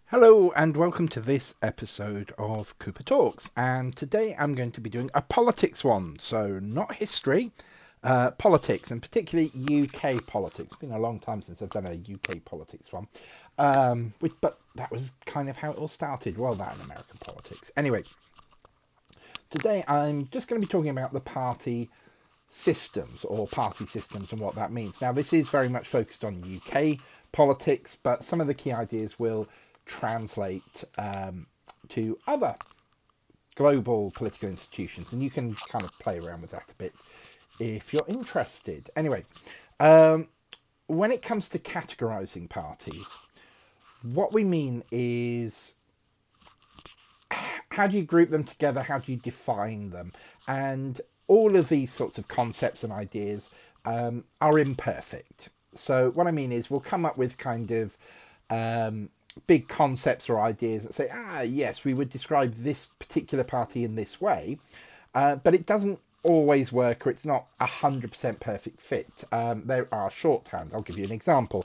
Hello and welcome to this episode of Cooper Talks. And today I'm going to be doing a politics one, so not history, politics, and particularly UK politics. It's been a long time since I've done a UK politics one, but that was kind of how it all started. Well, that and American politics. Anyway, today I'm just going to be talking about the party systems and what that means. Now, this is very much focused on UK politics, but some of the key ideas will translate to other global political institutions, and you can kind of play around with that a bit if you're interested. Anyway, when it comes to categorizing parties, what we mean is how do you group them together? How do you define them? And all of these sorts of concepts and ideas are imperfect. So what I mean is we'll come up with kind of big concepts or ideas that say, yes, we would describe this particular party in this way, but it doesn't always work, or it's not 100% perfect fit. There are shorthands. I'll give you an example.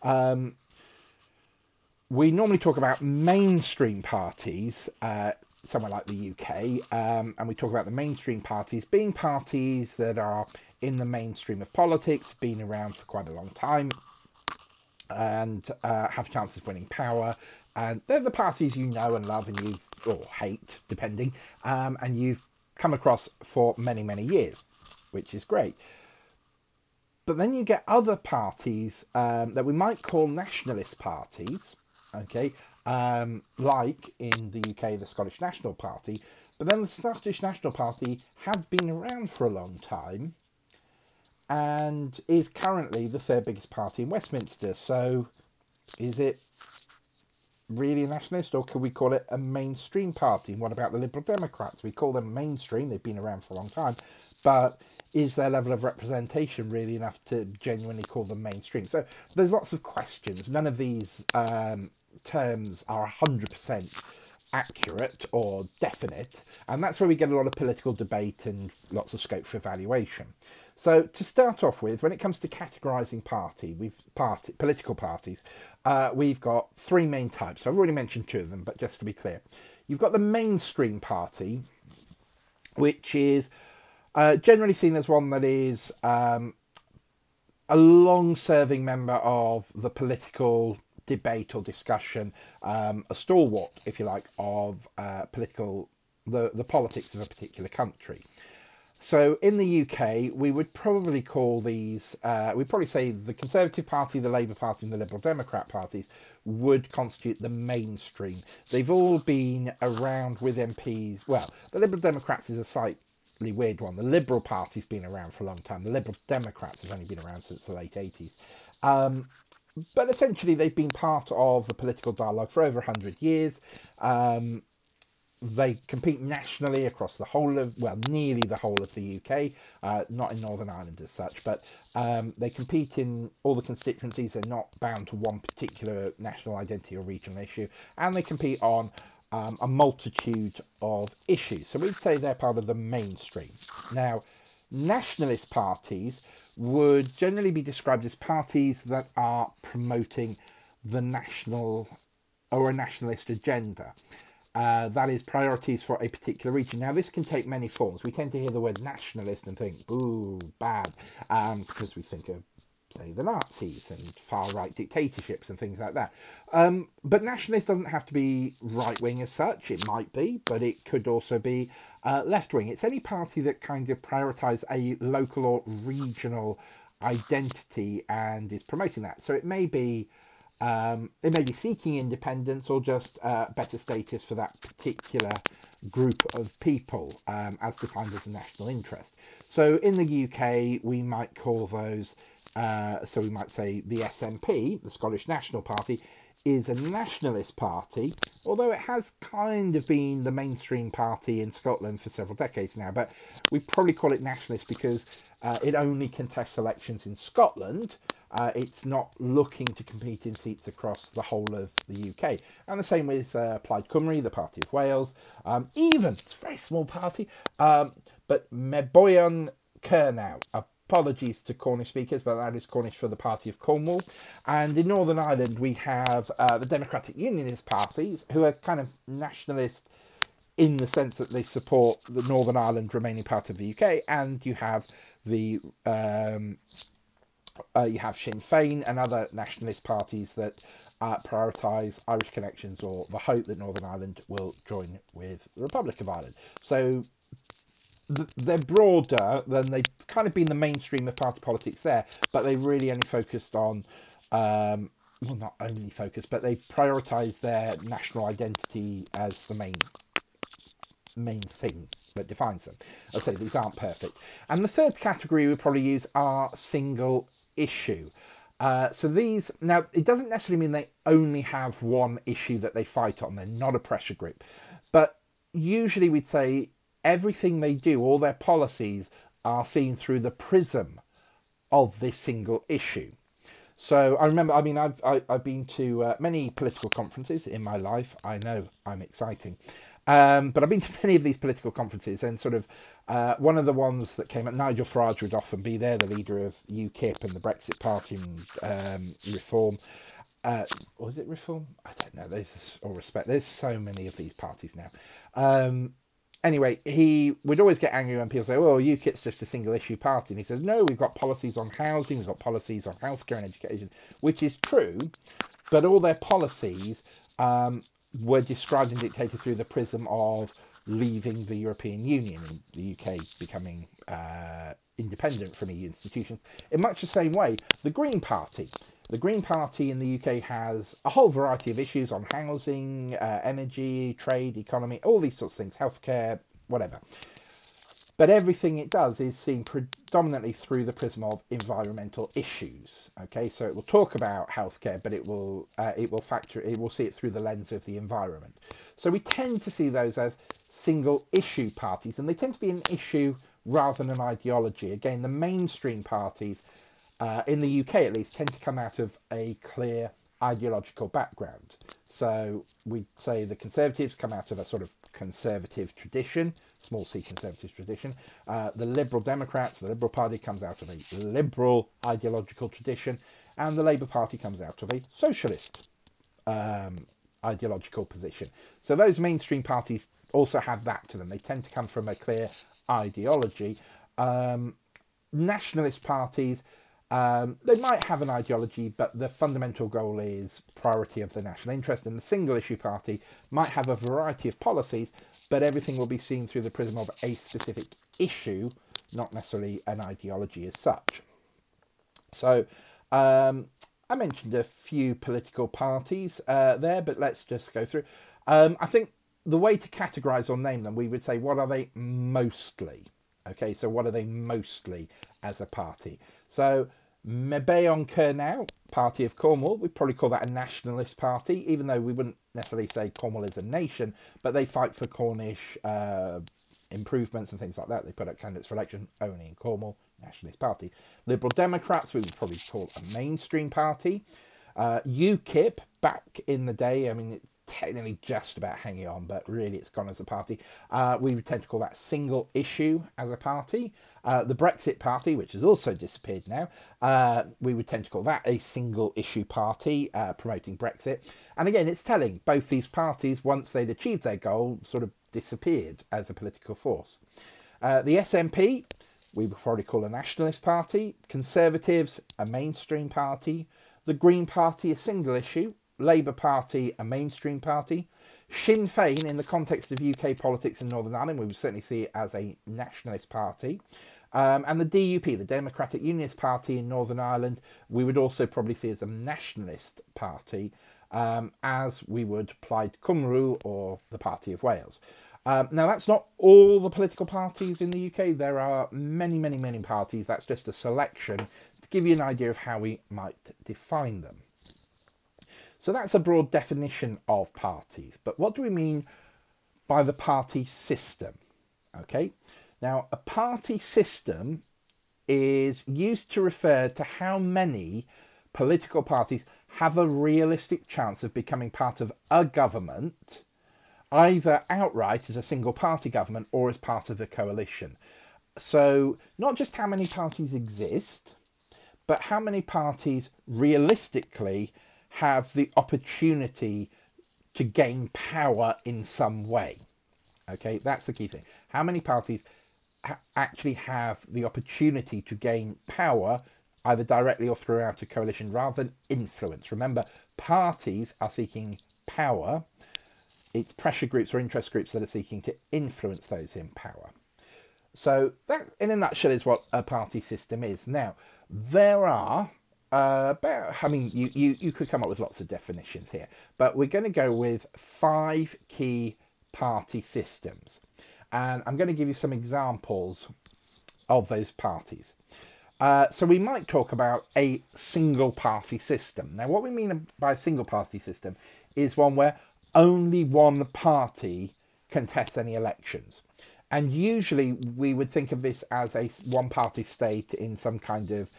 We normally talk about mainstream parties, somewhere like the UK, and we talk about the mainstream parties being parties that are in the mainstream of politics, been around for quite a long time, and have chances of winning power. And they're the parties you know and love and you or hate, depending, and you've come across for many, many years, which is great. But then you get other parties that we might call nationalist parties, okay, like in the UK, the Scottish National Party. But then the Scottish National Party have been around for a long time and is currently the third biggest party in Westminster. So is it really a nationalist, or could we call it a mainstream party? And what about the Liberal Democrats? We call them mainstream, they've been around for a long time, but is their level of representation really enough to genuinely call them mainstream? So there's lots of questions. None of these terms are 100% accurate or definite, and that's where we get a lot of political debate and lots of scope for evaluation. So to start off with, when it comes to categorising political parties, we've got three main types. So I've already mentioned two of them, but just to be clear, you've got the mainstream party, which is generally seen as one that is a long-serving member of the political debate or discussion, a stalwart, if you like, of the politics of a particular country. So in the UK, we would probably call these, we'd probably say the Conservative Party, the Labour Party and the Liberal Democrat parties would constitute the mainstream. They've all been around with MPs. Well, the Liberal Democrats is a slightly weird one. The Liberal Party's been around for a long time. The Liberal Democrats have only been around since the late 80s. But essentially, they've been part of the political dialogue for over 100 years. They compete nationally across the whole of, well, nearly the whole of the UK, not in Northern Ireland as such, but they compete in all the constituencies. They're not bound to one particular national identity or regional issue, and they compete on a multitude of issues. So we'd say they're part of the mainstream. Now, nationalist parties would generally be described as parties that are promoting the national or a nationalist agenda. That is priorities for a particular region. Now, this can take many forms. We tend to hear the word nationalist and think, ooh, bad, because we think of, say, the Nazis and far-right dictatorships and things like that. But nationalist doesn't have to be right-wing as such. It might be, but it could also be left-wing. It's any party that kind of prioritises a local or regional identity and is promoting that. So it may be seeking independence or just better status for that particular group of people, as defined as a national interest. So in the UK, we might call those, so we might say the SNP, the Scottish National Party, is a nationalist party, although it has kind of been the mainstream party in Scotland for several decades now. But we probably call it nationalist because it only contests elections in Scotland. It's not looking to compete in seats across the whole of the UK. And the same with Plaid Cymru, the Party of Wales. Even, it's a very small party, but Meboion Cernaw, a apologies to Cornish speakers, but that is Cornish for the Party of Cornwall. And in Northern Ireland, we have the Democratic Unionist parties, who are kind of nationalist in the sense that they support the Northern Ireland remaining part of the UK, and you have the you have Sinn Féin and other nationalist parties that prioritise Irish connections or the hope that Northern Ireland will join with the Republic of Ireland. So they're broader than they've kind of been the mainstream of party politics there, but they really only focused on, well, not only focused, but they prioritise their national identity as the main thing that defines them. I say these aren't perfect. And the third category we probably use are single issue. So these, now it doesn't necessarily mean they only have one issue that they fight on. They're not a pressure group, but usually we'd say everything they do, all their policies are seen through the prism of this single issue. So I remember, I mean, I've been to many political conferences in my life. I know I'm exciting. But I've been to many of these political conferences, and sort of one of the ones that came up, Nigel Farage would often be there, the leader of UKIP and the Brexit Party and Reform. Or is it Reform? I don't know. There's all respect. There's so many of these parties now. Anyway, he would always get angry when people say, "Oh, UKIP's just a single issue party," and he says, "No, we've got policies on housing, we've got policies on healthcare and education," which is true, but all their policies were described and dictated through the prism of leaving the European Union and the UK becoming independent from EU institutions. In much the same way, the Green Party. The Green Party in the UK has a whole variety of issues on housing, energy, trade, economy, all these sorts of things, healthcare, whatever. But everything it does is seen predominantly through the prism of environmental issues. Okay, so it will talk about healthcare, but it will see it through the lens of the environment. So we tend to see those as single issue parties, and they tend to be an issue rather than an ideology. Again, the mainstream parties in the UK at least tend to come out of a clear ideological background. So we'd say the Conservatives come out of a sort of conservative tradition, small c conservative tradition. The Liberal Democrats, the Liberal Party, comes out of a liberal ideological tradition, and the Labour Party comes out of a socialist ideological position. So those mainstream parties also have that to them. They tend to come from a clear ideology. Nationalist parties, they might have an ideology, but the fundamental goal is priority of the national interest. And the single issue party might have a variety of policies, but everything will be seen through the prism of a specific issue, not necessarily an ideology as such. So I mentioned a few political parties there, but let's just go through. I think the way to categorize or name them, we would say, what are they mostly? Okay, so what are they mostly as a party? So Mebane Kernow, Party of Cornwall, we'd probably call that a nationalist party, even though we wouldn't necessarily say Cornwall is a nation, but they fight for Cornish improvements and things like that. They put up candidates for election only in Cornwall, nationalist party. Liberal Democrats, we would probably call a mainstream party. UKIP, back in the day, I mean, it's technically just about hanging on, but really it's gone as a party. We would tend to call that single issue as a party. The Brexit Party, which has also disappeared now, we would tend to call that a single issue party promoting Brexit. And again, it's telling, both these parties, once they'd achieved their goal, sort of disappeared as a political force. The SNP, we would probably call a nationalist party. Conservatives, a mainstream party. The Green Party, a single issue. Labour Party, a mainstream party. Sinn Féin, in the context of UK politics in Northern Ireland, we would certainly see it as a nationalist party. And the DUP, the Democratic Unionist Party in Northern Ireland, we would also probably see as a nationalist party, as we would Plaid Cymru or the Party of Wales. Now, that's not all the political parties in the UK. There are many, many, many parties. That's just a selection to give you an idea of how we might define them. So that's a broad definition of parties. But what do we mean by the party system? Okay, now a party system is used to refer to how many political parties have a realistic chance of becoming part of a government, either outright as a single party government or as part of a coalition. So not just how many parties exist, but how many parties realistically have the opportunity to gain power in some way. Okay, that's the key thing. How many parties actually have the opportunity to gain power either directly or throughout a coalition rather than influence? Remember, parties are seeking power. It's pressure groups or interest groups that are seeking to influence those in power. So that, in a nutshell, is what a party system is. Now, there are I mean, you could come up with lots of definitions here, but we're going to go with 5 key party systems. And I'm going to give you some examples of those parties. So we might talk about a single party system. Now, what we mean by a single party system is one where only one party contests any elections. And usually we would think of this as a one party state in some kind of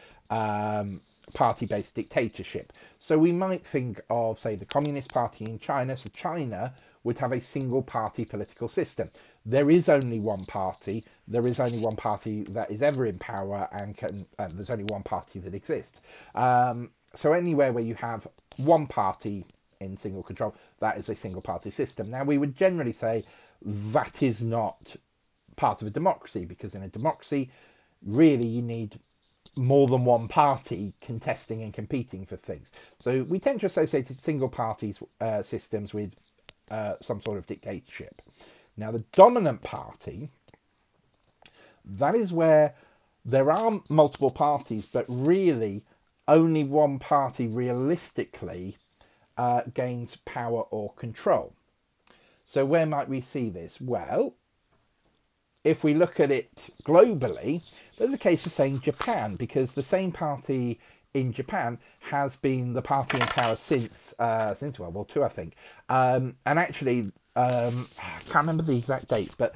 party based dictatorship. So we might think of, say, the Communist Party in China. So China would have a single party political system. There is only one party. There is only one party that is ever in power, and there's only one party that exists. So anywhere where you have one party in single control, that is a single party system. Now, we would generally say that is not part of a democracy, because in a democracy, really, you need more than one party contesting and competing for things. So we tend to associate single parties systems with some sort of dictatorship. Now, the dominant party, that is where there are multiple parties, but really only one party realistically gains power or control. So where might we see this? Well, if we look at it globally, there's a case for saying Japan, because the same party in Japan has been the party in power since World War II, I think. And actually, I can't remember the exact dates, but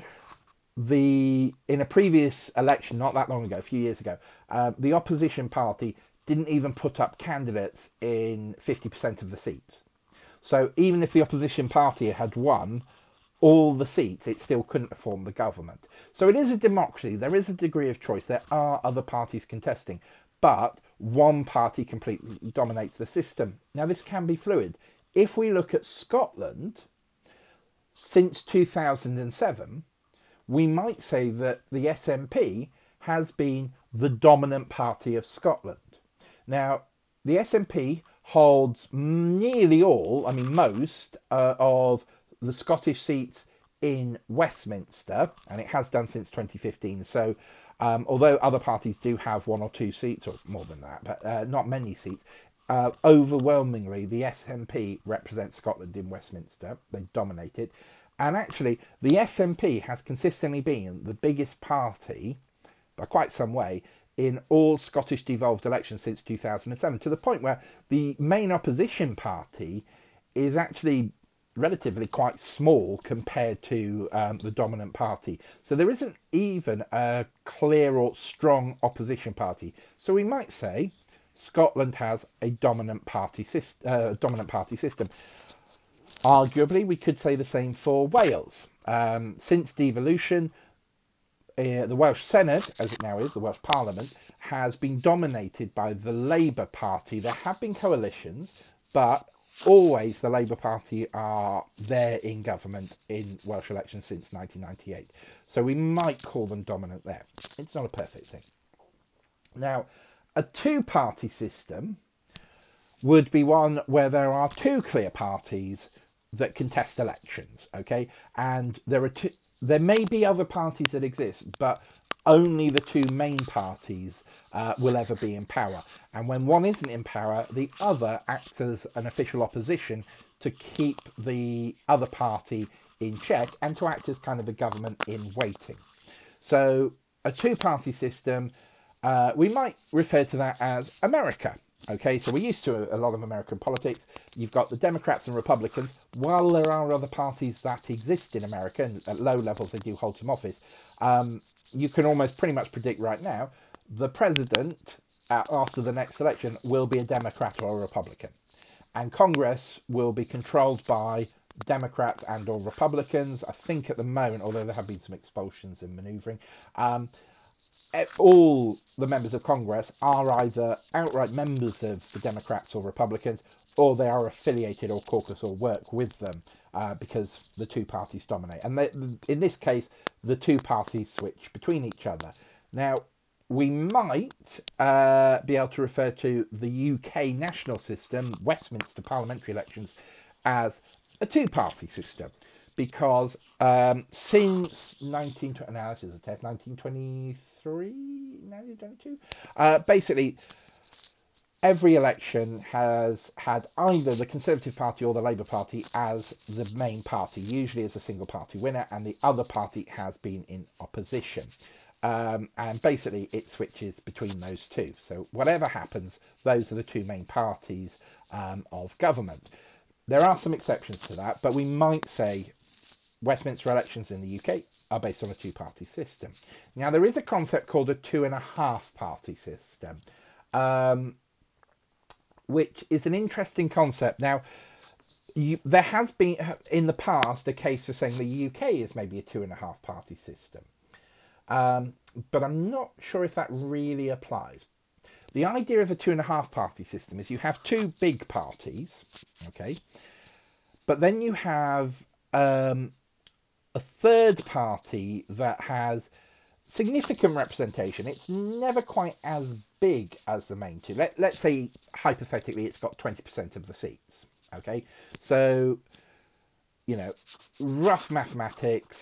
in a previous election, not that long ago, a few years ago, the opposition party didn't even put up candidates in 50% of the seats. So even if the opposition party had won all the seats, it still couldn't form the government. So it is a democracy. There is a degree of choice. There are other parties contesting, but one party completely dominates the system. Now, this can be fluid. If we look at Scotland, since 2007, we might say that the SNP has been the dominant party of Scotland. Now, the SNP holds nearly all, I mean most, of the Scottish seats in Westminster, and it has done since 2015. So, although other parties do have 1 or 2 seats, or more than that, but not many seats, overwhelmingly the SNP represents Scotland in Westminster. They dominate it. And actually, the SNP has consistently been the biggest party, by quite some way, in all Scottish devolved elections since 2007, to the point where the main opposition party is actually relatively quite small compared to the dominant party. So there isn't even a clear or strong opposition party. So we might say Scotland has a dominant party system. Arguably, we could say the same for Wales. Since devolution, the Welsh Senedd, as it now is, the Welsh Parliament, has been dominated by the Labour Party. There have been coalitions, but always the Labour Party are there in government in Welsh elections since 1998. So we might call them dominant there. It's not a perfect thing. Now, a two-party system would be one where there are 2 clear parties that contest elections, okay? And there may be other parties that exist, but only the 2 main parties will ever be in power. And when one isn't in power, the other acts as an official opposition to keep the other party in check and to act as kind of a government in waiting. So a 2-party system, we might refer to that as America. Okay, so we're used to a lot of American politics. You've got the Democrats and Republicans. While there are other parties that exist in America, and at low levels they do hold some office, you can almost pretty much predict right now the president after the next election will be a Democrat or a Republican. And Congress will be controlled by Democrats and or Republicans. I think at the moment, although there have been some expulsions and manoeuvring, all the members of Congress are either outright members of the Democrats or Republicans, or they are affiliated or caucus or work with them, because the two parties dominate. And in this case, the two parties switch between each other. Now, we might be able to refer to the UK national system, Westminster parliamentary elections, as a two-party system, because since 1920, now this is a test, 1923, 1922, basically every election has had either the Conservative Party or the Labour Party as the main party, usually as a single party winner, and the other party has been in opposition. And basically it switches between those two. So whatever happens, those are the two main parties of government. There are some exceptions to that, but we might say Westminster elections in the UK are based on a two-party system. Now, there is a concept called a two-and-a-half-party system, which is an interesting concept. Now, there has been, in the past, a case for saying the UK is maybe a two-and-a-half-party system. But I'm not sure if that really applies. The idea of a two-and-a-half-party system is you have two big parties, okay, but then you have a third party that has significant representation. It's never quite as big as the main two. Let's say, hypothetically, it's got 20% of the seats, okay? So, you know, rough mathematics,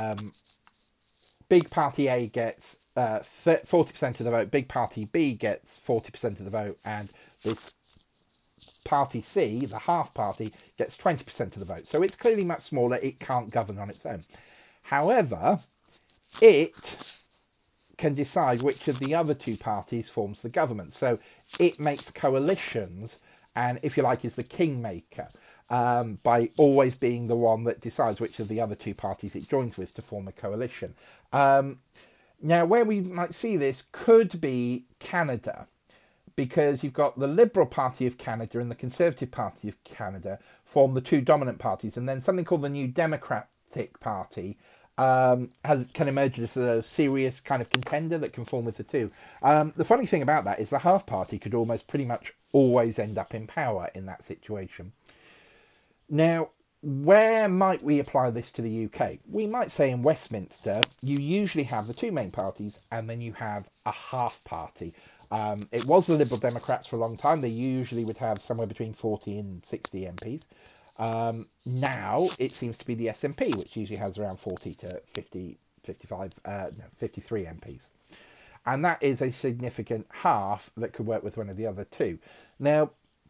big party A gets 40% of the vote, big party B gets 40% of the vote, and this party C, the half party, gets 20% of the vote. So it's clearly much smaller. It can't govern on its own. However, it can decide which of the other two parties forms the government. So it makes coalitions and, if you like, is the kingmaker, by always being the one that decides which of the other two parties it joins with to form a coalition. Now, where we might see this could be Canada, because you've got the Liberal Party of Canada and the Conservative Party of Canada form the two dominant parties, and then something called the New Democratic Party can emerge as a serious kind of contender that can form with the two. The funny thing about that is the half party could almost pretty much always end up in power in that situation. Now, where might we apply this to the UK? We might say in Westminster, you usually have the two main parties and then you have a half party. It was the Liberal Democrats for a long time. They usually would have somewhere between 40 and 60 MPs. Now it seems to be the SNP, which usually has around 40 to 50, 55, 53 MPs. And that is a significant half that could work with one of the other two. Now,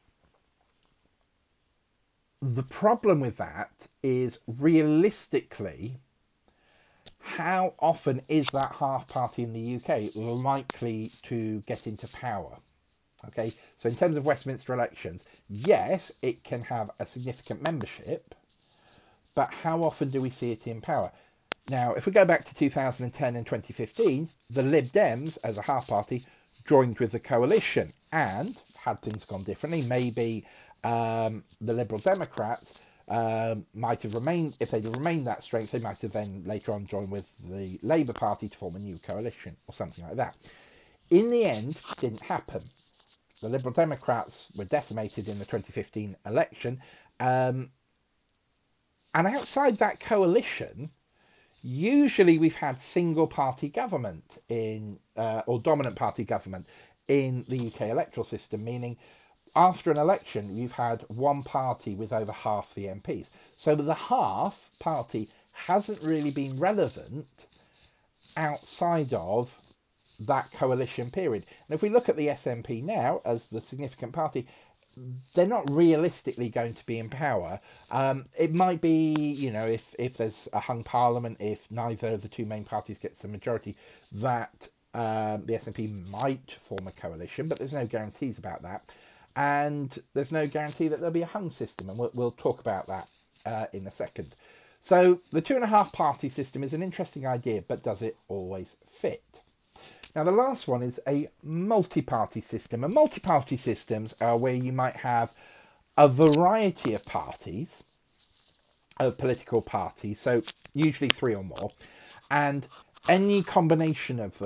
the problem with that is, realistically, how often is that half party in the UK likely to get into power? Okay, so in terms of Westminster elections, yes, it can have a significant membership, but how often do we see it in power? Now, if we go back to 2010 and 2015, the Lib Dems, as a half party, joined with the coalition, and had things gone differently, maybe the Liberal Democrats might have remained, if they'd remained that strength, they might have then later on joined with the Labour Party to form a new coalition or something like that. In the end, it didn't happen. The Liberal Democrats were decimated in the 2015 election, and outside that coalition, usually we've had single party government in, or dominant party government in the UK electoral system, meaning after an election, you've had one party with over half the MPs. So the half party hasn't really been relevant outside of that coalition period. And if we look at the SNP now as the significant party, they're not realistically going to be in power. It might be, you know, if there's a hung parliament, if neither of the two main parties gets the majority, that the SNP might form a coalition, but there's no guarantees about that. And there's no guarantee that there'll be a hung system, and we'll talk about that in a second. So the two-and-a-half party system is an interesting idea, but does it always fit? Now, the last one is a multi-party system. And multi-party systems are where you might have a variety of parties, of political parties, so usually three or more, and any combination of them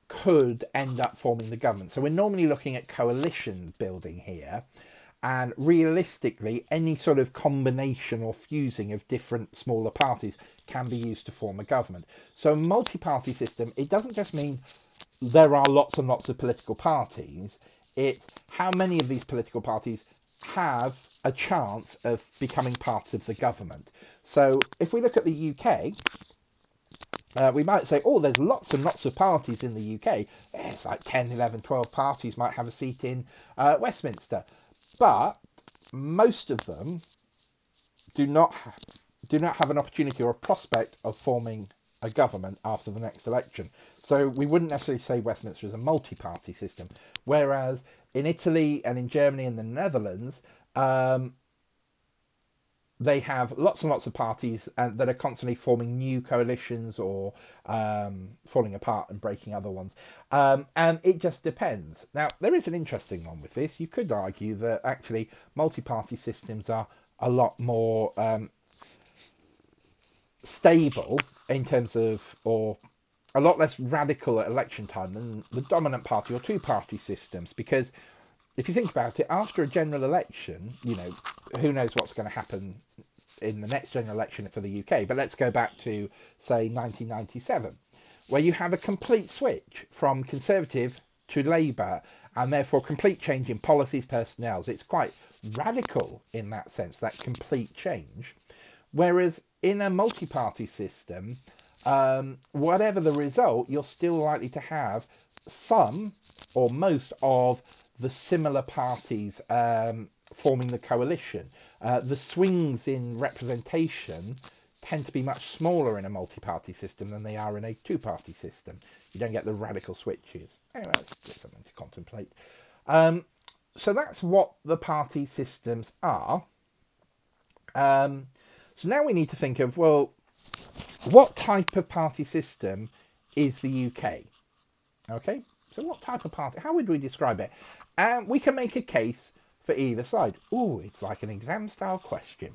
could end up forming the government. So we're normally looking at coalition building here, and realistically any sort of combination or fusing of different smaller parties can be used to form a government. So a multi-party system, it doesn't just mean there are lots and lots of political parties, it's how many of these political parties have a chance of becoming part of the government. So if we look at the UK, we might say, oh, there's lots and lots of parties in the UK. It's like 10, 11, 12 parties might have a seat in Westminster. But most of them do not have an opportunity or a prospect of forming a government after the next election. So we wouldn't necessarily say Westminster is a multi-party system. Whereas in Italy and in Germany and the Netherlands, they have lots and lots of parties that are constantly forming new coalitions or falling apart and breaking other ones. And it just depends. Now, there is an interesting one with this. You could argue that actually multi-party systems are a lot more stable in terms of, or a lot less radical at election time than the dominant party or two-party systems, because if you think about it, after a general election, you know, who knows what's going to happen in the next general election for the UK. But let's go back to, say, 1997, where you have a complete switch from Conservative to Labour, and therefore complete change in policies, personnel. It's quite radical in that sense, that complete change. Whereas in a multi-party system, whatever the result, you're still likely to have some or most of the similar parties forming the coalition. The swings in representation tend to be much smaller in a multi-party system than they are in a two-party system. You don't get the radical switches. Anyway, that's just something to contemplate. So that's what the party systems are. So now we need to think of, well, what type of party system is the UK? Okay, so what type of party? How would we describe it? We can make a case for either side. Ooh, it's like an exam-style question.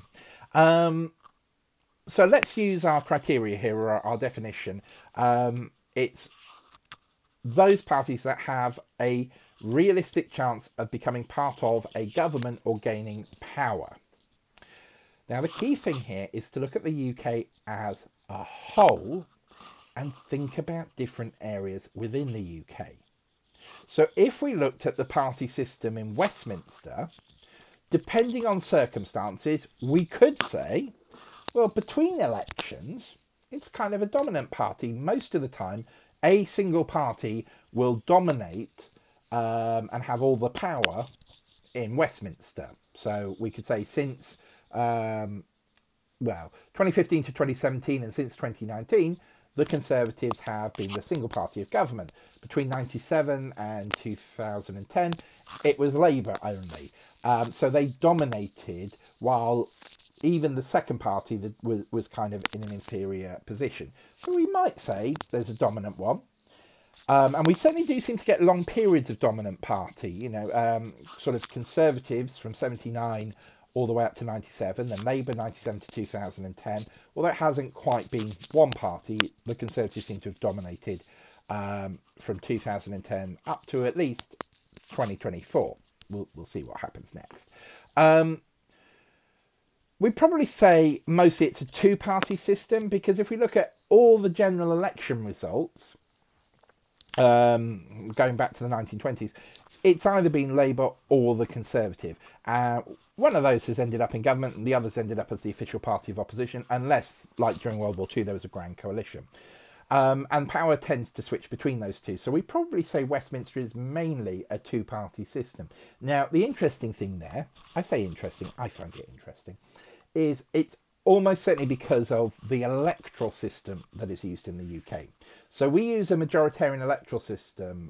So let's use our criteria here, or our definition. It's those parties that have a realistic chance of becoming part of a government or gaining power. Now, the key thing here is to look at the UK as a whole and think about different areas within the UK. So if we looked at the party system in Westminster, depending on circumstances, we could say, well, between elections, it's kind of a dominant party. Most of the time, a single party will dominate and have all the power in Westminster. So we could say since 2015 to 2017 and since 2019, the Conservatives have been the single party of government. Between 97 and 2010, it was Labour only. So they dominated, while even the second party that was kind of in an inferior position. So we might say there's a dominant one. And we certainly do seem to get long periods of dominant party, you know, sort of Conservatives from 79 all the way up to 97, then Labour 97 to 2010. Well, that hasn't quite been one party. The Conservatives seem to have dominated from 2010 up to at least 2024. We'll see what happens next. We'd probably say mostly it's a two-party system, because if we look at all the general election results, going back to the 1920s, it's either been Labour or the Conservative. One of those has ended up in government and the other's ended up as the official party of opposition, unless, like during World War II, there was a grand coalition. And power tends to switch between those two. So we probably say Westminster is mainly a two-party system. Now, the interesting thing there, I say interesting, I find it interesting, is it's almost certainly because of the electoral system that is used in the UK. So we use a majoritarian electoral system,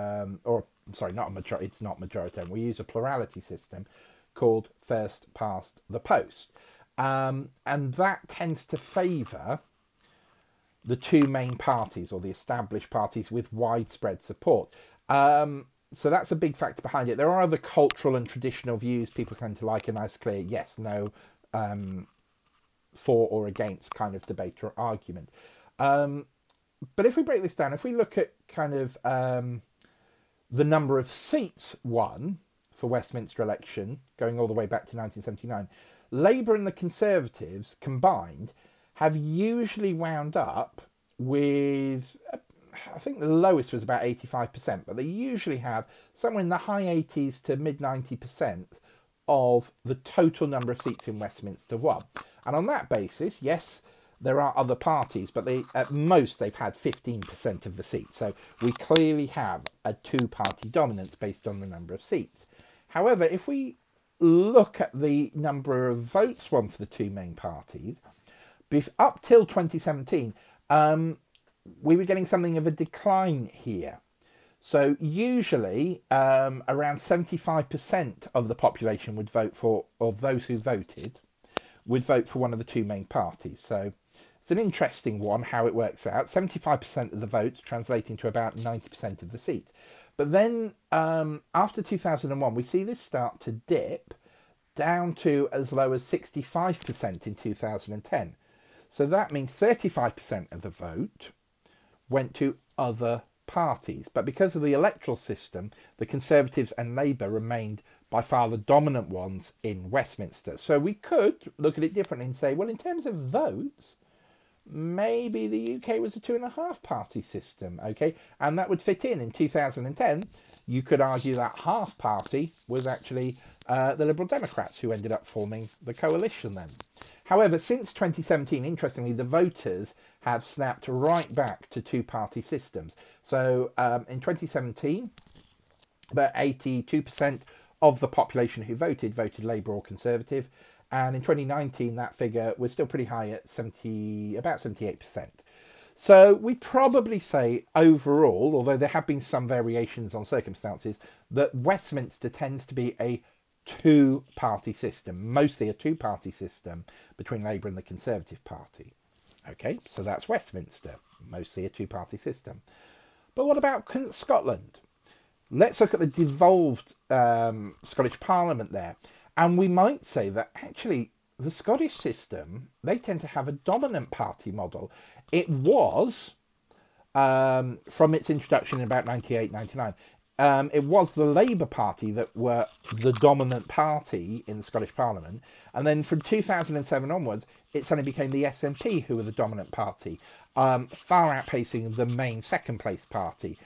it's not majoritarian, we use a plurality system called first past the post. And that tends to favour the two main parties, or the established parties with widespread support. So that's a big factor behind it. There are other cultural and traditional views. People tend to like a nice clear yes, no, for or against kind of debate or argument. But if we break this down, if we look at kind of the number of seats won for Westminster election, going all the way back to 1979, Labour and the Conservatives combined have usually wound up with, I think the lowest was about 85%, but they usually have somewhere in the high 80s to mid 90% of the total number of seats in Westminster won. And on that basis, yes, there are other parties, but at most they've had 15% of the seats. So we clearly have a two-party dominance based on the number of seats. However, if we look at the number of votes won for the two main parties, up till 2017, we were getting something of a decline here. So usually around 75% of the population would vote for, or those who voted, would vote for one of the two main parties. So it's an interesting one how it works out. 75% of the votes translating to about 90% of the seats. But then after 2001, we see this start to dip down to as low as 65% in 2010. So that means 35% of the vote went to other parties. But because of the electoral system, the Conservatives and Labour remained by far the dominant ones in Westminster. So we could look at it differently and say, well, in terms of votes, maybe the UK was a 2.5 party system, okay? And that would fit in 2010. You could argue that half party was actually the Liberal Democrats who ended up forming the coalition then. However, since 2017, interestingly, the voters have snapped right back to two-party systems. So in 2017, about 82% of the population who voted Labour or Conservative. And in 2019, that figure was still pretty high at about 78%. So we'd probably say overall, although there have been some variations on circumstances, that Westminster tends to be a two-party system, mostly a two-party system between Labour and the Conservative Party. Okay, so that's Westminster, mostly a two-party system. But what about Scotland? Let's look at the devolved Scottish Parliament there. And we might say that actually the Scottish system, they tend to have a dominant party model. It was, from its introduction in about 98, 99, it was the Labour Party that were the dominant party in the Scottish Parliament. And then from 2007 onwards, it suddenly became the SNP who were the dominant party, far outpacing the main second place party,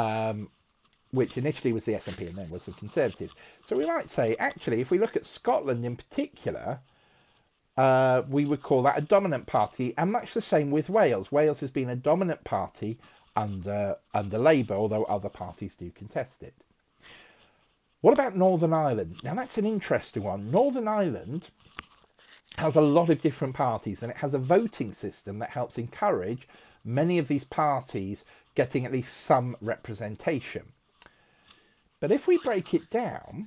which initially was the SNP and then was the Conservatives. So we might say, actually, if we look at Scotland in particular, we would call that a dominant party, and much the same with Wales. Wales has been a dominant party under Labour, although other parties do contest it. What about Northern Ireland? Now that's an interesting one. Northern Ireland has a lot of different parties, and it has a voting system that helps encourage many of these parties getting at least some representation. But if we break it down,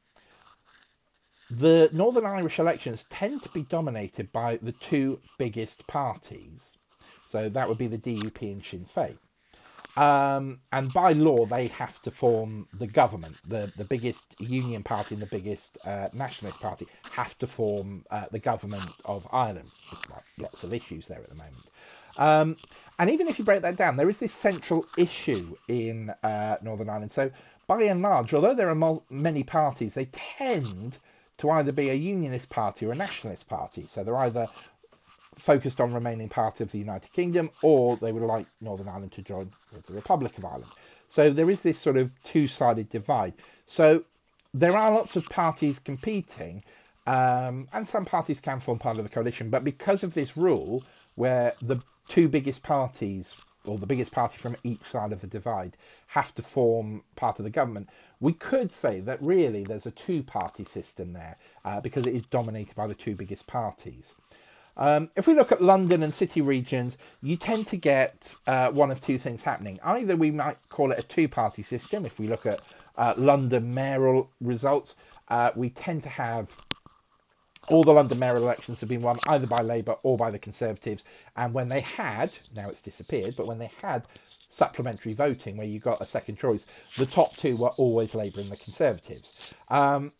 the Northern Irish elections tend to be dominated by the two biggest parties. So that would be the DUP and Sinn Féin. And by law, they have to form the government. The biggest Union Party and the biggest Nationalist Party have to form the government of Ireland. Lots of issues there at the moment. And even if you break that down, there is this central issue in Northern Ireland. So by and large, although there are many parties, they tend to either be a Unionist party or a Nationalist party. So they're either focused on remaining part of the United Kingdom, or they would like Northern Ireland to join with the Republic of Ireland. So there is this sort of two-sided divide. So there are lots of parties competing, and some parties can form part of the coalition, but because of this rule, where the two biggest parties, or the biggest party from each side of the divide, have to form part of the government, we could say that really there's a two-party system there, because it is dominated by the two biggest parties. If we look at London and city regions, you tend to get one of two things happening. Either we might call it a two-party system. If we look at London mayoral results, we tend to have all the London mayoral elections have been won either by Labour or by the Conservatives. And when they had, now it's disappeared, but when they had supplementary voting where you got a second choice, the top two were always Labour and the Conservatives.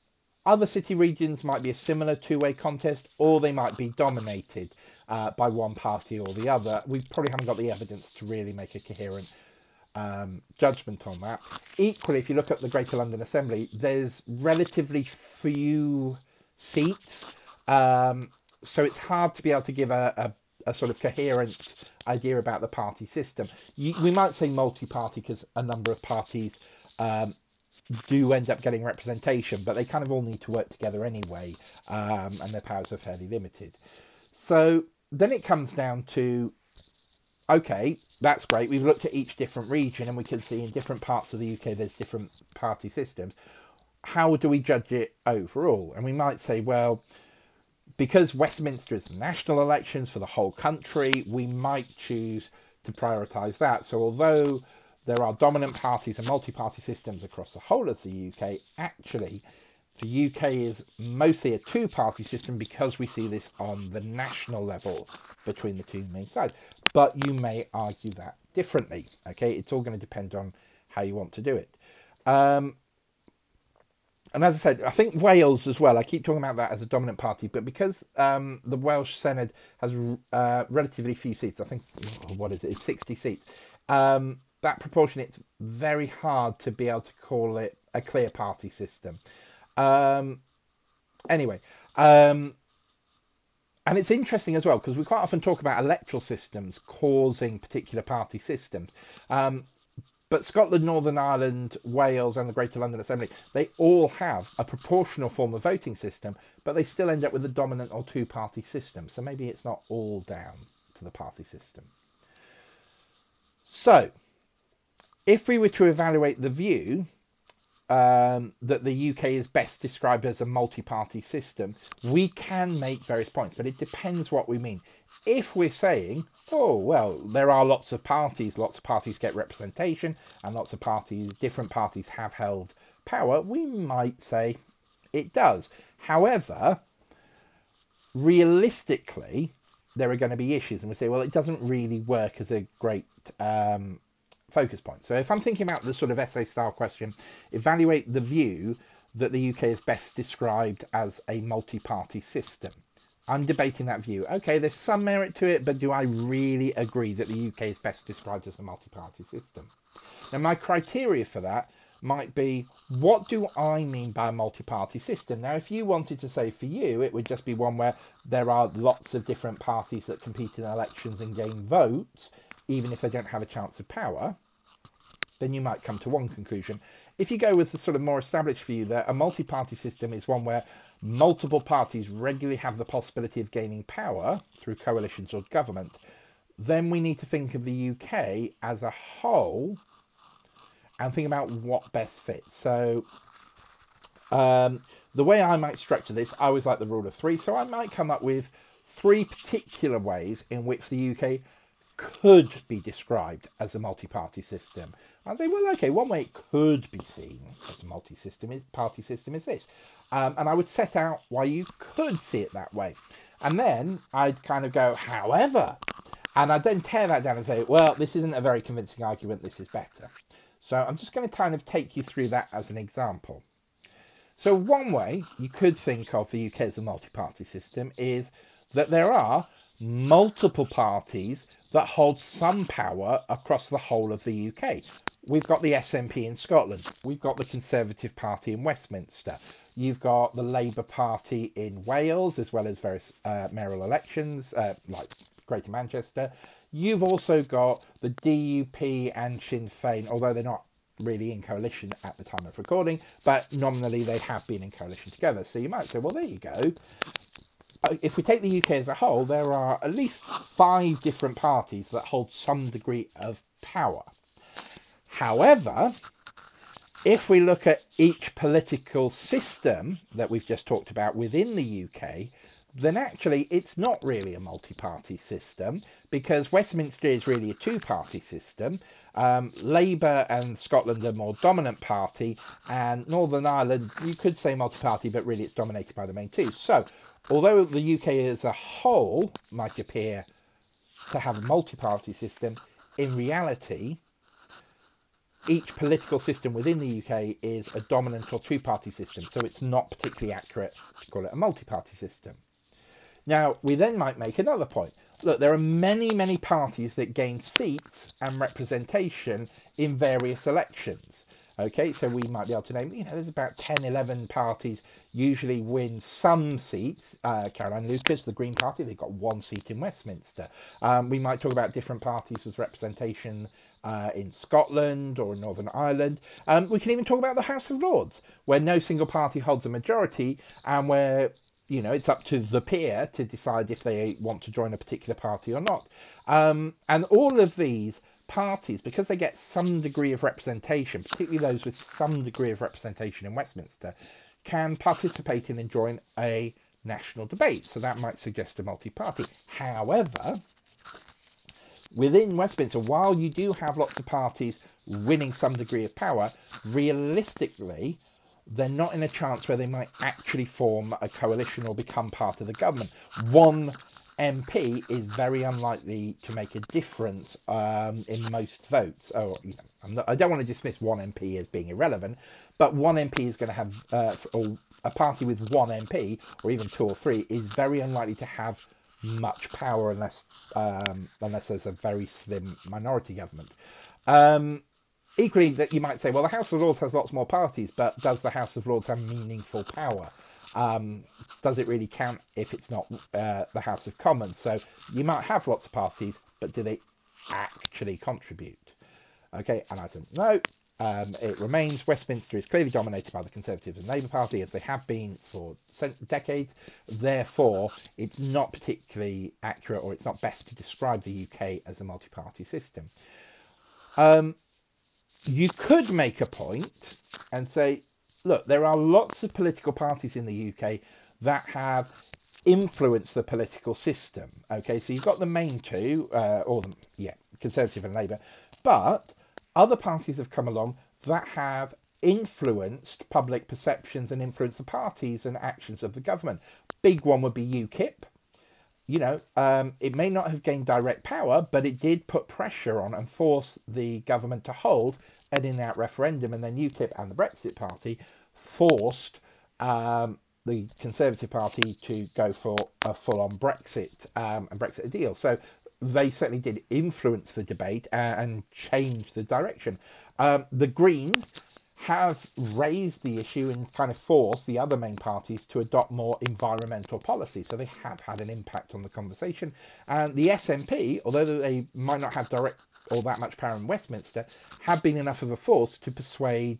Other city regions might be a similar two-way contest, or they might be dominated by one party or the other. We probably haven't got the evidence to really make a coherent judgment on that. Equally, if you look at the Greater London Assembly, there's relatively few seats, so it's hard to be able to give a sort of coherent idea about the party system. We might say multi-party because a number of parties do end up getting representation, but they kind of all need to work together anyway, and their powers are fairly limited. So then it comes down to, okay, that's great. We've looked at each different region and we can see in different parts of the UK there's different party systems. How do we judge it overall? And we might say, well, because Westminster is national elections for the whole country, we might choose to prioritise that. So although there are dominant parties and multi-party systems across the whole of the UK, actually the UK is mostly a two-party system because we see this on the national level between the two main sides. But you may argue that differently. Okay, it's all going to depend on how you want to do it. And as I said, I think Wales as well, I keep talking about that as a dominant party, but because the Welsh Senedd has relatively few seats, I think, what is it, it's 60 seats, that proportion, it's very hard to be able to call it a clear party system. Anyway, and it's interesting as well, because we quite often talk about electoral systems causing particular party systems. But Scotland, Northern Ireland, Wales and the Greater London Assembly, they all have a proportional form of voting system, but they still end up with a dominant or two-party system. So maybe it's not all down to the party system. So, if we were to evaluate the view that the UK is best described as a multi-party system, we can make various points, but it depends what we mean. If we're saying, oh, well, there are lots of parties get representation, and lots of parties, different parties have held power, we might say it does. However, realistically, there are going to be issues, and we say, well, it doesn't really work as a great focus point. So if I'm thinking about the sort of essay style question, evaluate the view that the UK is best described as a multi-party system. I'm debating that view. Okay, there's some merit to it, but do I really agree that the UK is best described as a multi-party system? Now, my criteria for that might be, what do I mean by a multi-party system? Now, if you wanted to say for you, it would just be one where there are lots of different parties that compete in elections and gain votes, even if they don't have a chance of power, then you might come to one conclusion. If you go with the sort of more established view that a multi-party system is one where multiple parties regularly have the possibility of gaining power through coalitions or government, then we need to think of the UK as a whole and think about what best fits. So the way I might structure this, I always like the rule of three. So I might come up with three particular ways in which the UK could be described as a multi-party system. I'd say, well, okay, one way it could be seen as a party system is this. And I would set out why you could see it that way. And then I'd kind of go, however, and I'd then tear that down and say, well, this isn't a very convincing argument, this is better. So I'm just going to kind of take you through that as an example. So one way you could think of the UK as a multi-party system is that there are multiple parties that hold some power across the whole of the UK. We've got the SNP in Scotland. We've got the Conservative Party in Westminster. You've got the Labour Party in Wales, as well as various mayoral elections, like Greater Manchester. You've also got the DUP and Sinn Féin, although they're not really in coalition at the time of recording, but nominally they have been in coalition together. So you might say, well, there you go. If we take the UK as a whole, there are at least 5 different parties that hold some degree of power. However, if we look at each political system that we've just talked about within the UK, then actually it's not really a multi-party system, because Westminster is really a two-party system. Labour and Scotland are more dominant party, and Northern Ireland, you could say multi-party, but really it's dominated by the main two. So, although the UK as a whole might appear to have a multi-party system, in reality, each political system within the UK is a dominant or two-party system, so it's not particularly accurate to call it a multi-party system. Now, we then might make another point. Look, there are many, many parties that gain seats and representation in various elections. Okay, so we might be able to name, there's about 10, 11 parties usually win some seats. Caroline Lucas, the Green Party, they've got one seat in Westminster. We might talk about different parties with representation in Scotland or in Northern Ireland. We can even talk about the House of Lords, where no single party holds a majority and where it's up to the peer to decide if they want to join a particular party or not. And all of these parties, because they get some degree of representation, particularly those with some degree of representation in Westminster, can participate in and join a national debate. So that might suggest a multi-party. However, within Westminster, while you do have lots of parties winning some degree of power, realistically, they're not in a chance where they might actually form a coalition or become part of the government. One MP is very unlikely to make a difference in most votes. I don't want to dismiss one MP as being irrelevant, but one MP is going to have, or a party with one MP, or even two or three, is very unlikely to have much power unless there's a very slim minority government. Equally, that you might say, well, the House of Lords has lots more parties, but does the House of Lords have meaningful power? Does it really count if it's not the House of Commons? So you might have lots of parties, but do they actually contribute? Okay, and I said, no, it remains Westminster is clearly dominated by the Conservative and Labour Party, as they have been for decades. Therefore, it's not particularly accurate, or it's not best to describe the UK as a multi-party system. You could make a point and say, look, there are lots of political parties in the UK that have influenced the political system. Okay, so you've got the main two, Conservative and Labour, but other parties have come along that have influenced public perceptions and influenced the parties and actions of the government. Big one would be UKIP. It may not have gained direct power, but it did put pressure on and force the government to hold an in-out referendum, and then UKIP and the Brexit Party forced the Conservative Party to go for a full-on Brexit and Brexit deal. So they certainly did influence the debate and change the direction. The Greens have raised the issue and kind of forced the other main parties to adopt more environmental policy. So they have had an impact on the conversation. And the SNP, although they might not have direct or that much power in Westminster, have been enough of a force to persuade,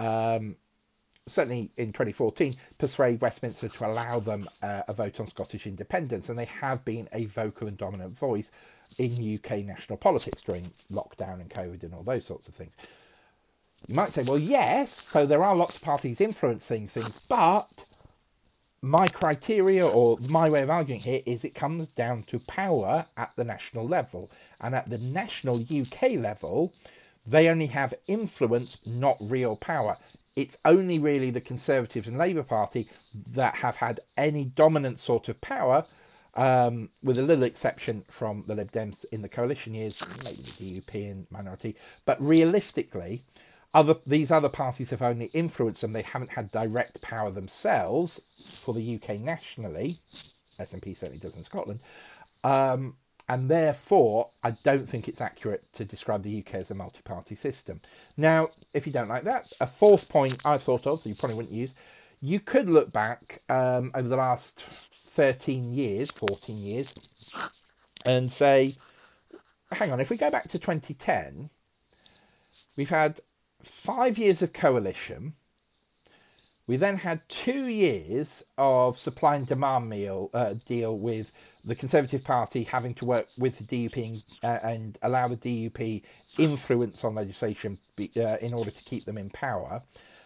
certainly in 2014, persuade Westminster to allow them a vote on Scottish independence. And they have been a vocal and dominant voice in UK national politics during lockdown and COVID and all those sorts of things. You might say, well, yes, so there are lots of parties influencing things, but my criteria or my way of arguing here is it comes down to power at the national level. And at the national UK level, they only have influence, not real power. It's only really the Conservatives and Labour Party that have had any dominant sort of power, with a little exception from the Lib Dems in the coalition years, maybe the DUP and minority. But realistically, these other parties have only influenced them. They haven't had direct power themselves for the UK nationally. SNP certainly does in Scotland. And therefore, I don't think it's accurate to describe the UK as a multi-party system. Now, if you don't like that, a fourth point I've thought of that you probably wouldn't use, you could look back over the last 14 years, and say, hang on, if we go back to 2010, we've had 5 years of coalition. We then had 2 years of supply and demand deal with the Conservative Party having to work with the DUP and allow the DUP influence on legislation in order to keep them in power.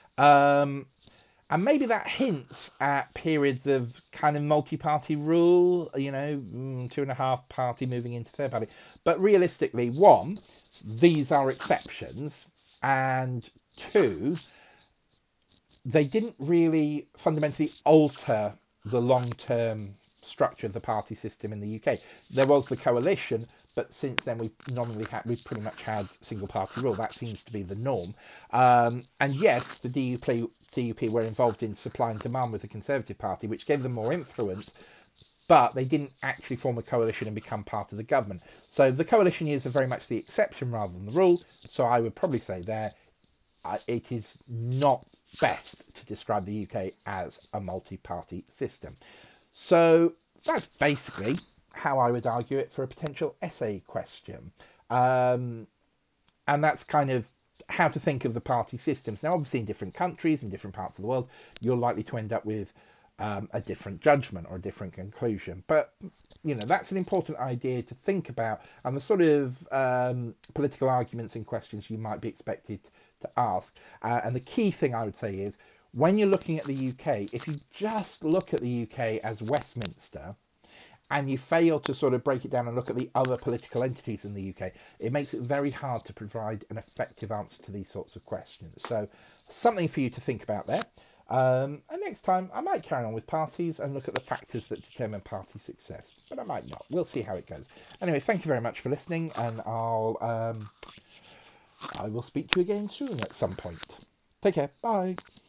And maybe that hints at periods of kind of multi-party rule, 2.5 party moving into third party. But realistically, one, these are exceptions, and two, they didn't really fundamentally alter the long-term structure of the party system in the UK. There was the coalition, but since then we've pretty much had single party rule. That seems to be the norm. And yes, the DUP were involved in supply and demand with the Conservative Party, which gave them more influence, but they didn't actually form a coalition and become part of the government. So the coalition years are very much the exception rather than the rule. So I would probably say there, it is not best to describe the UK as a multi-party system. So that's basically how I would argue it for a potential essay question. And that's kind of how to think of the party systems. Now, obviously, in different countries, in different parts of the world, you're likely to end up with a different judgment or a different conclusion. But, that's an important idea to think about, and the sort of political arguments and questions you might be expected to ask. And the key thing I would say is, when you're looking at the UK, if you just look at the UK as Westminster, and you fail to sort of break it down and look at the other political entities in the UK, it makes it very hard to provide an effective answer to these sorts of questions. So something for you to think about there. And next time, I might carry on with parties and look at the factors that determine party success, but I might not. We'll see how it goes. Anyway, thank you very much for listening, and I will speak to you again soon at some point. Take care. Bye.